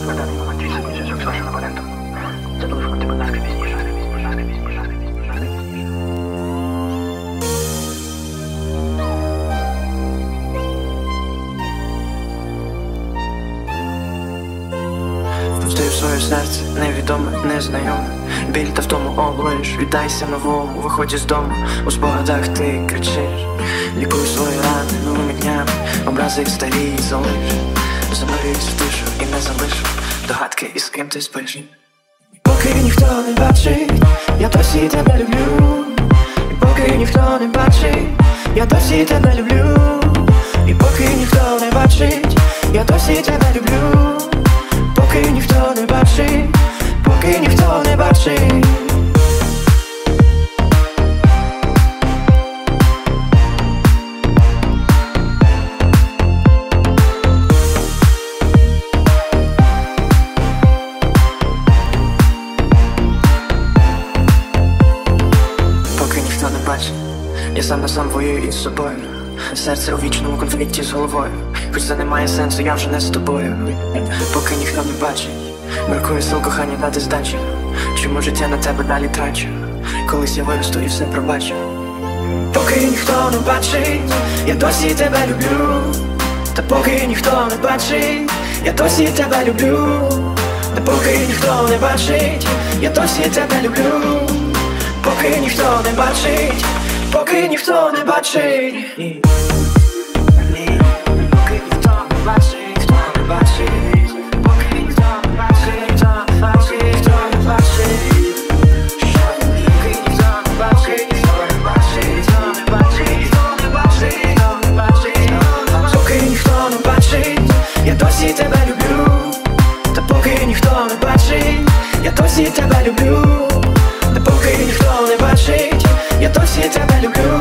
На даний момент твій самий зв'язок з вашим абонентом. Зателефонуйте, будь ласка, пізніше. Впусти в своє серце, невідоме, незнайоме. Біль та втому облиш, віддайся новому, виходь з дому. У спогадах ти кричиш, лікуй свої рани новими днями. Образи старі залиш, занурюйся в тишу і не залишу догадки, із ким ти спиш. Поки ніхто не бачить, я досі тебе люблю. І поки ніхто не бачить, я досі тебе люблю. І поки ніхто не бачить, я досі тебе люблю. Поки ніхто не бачить, поки ніхто не бачить. Поки ніхто не бачить, я сам на сам воюю із собою. Серце у вічному конфлікті з головою. Хоч це не має сенсу, я вже не з тобою. Поки ніхто не бачить, бракує сил кохання дати здачі. Чому життя на тебе далі трачу? Колись я виросту і все пробачу. Поки ніхто не бачить, я досі тебе люблю. Та поки ніхто не бачить, я досі тебе люблю. Та поки ніхто не бачить, я досі тебе люблю. Поки ніхто не бачить, поки ніхто не бачить. Поки ніхто не бачить, хто не бачить. Поки ніхто не бачить, хто не бачить, хто не бачить. Поки ніхто не бачить, хто не бачить, хто не бачить, хто не бачить, хто не бачить. Поки ніхто не бачить, я досі тебе люблю. Та поки ніхто не бачить, я досі тебе люблю. Та поки ніхто не бачить, я досі тебе люблю.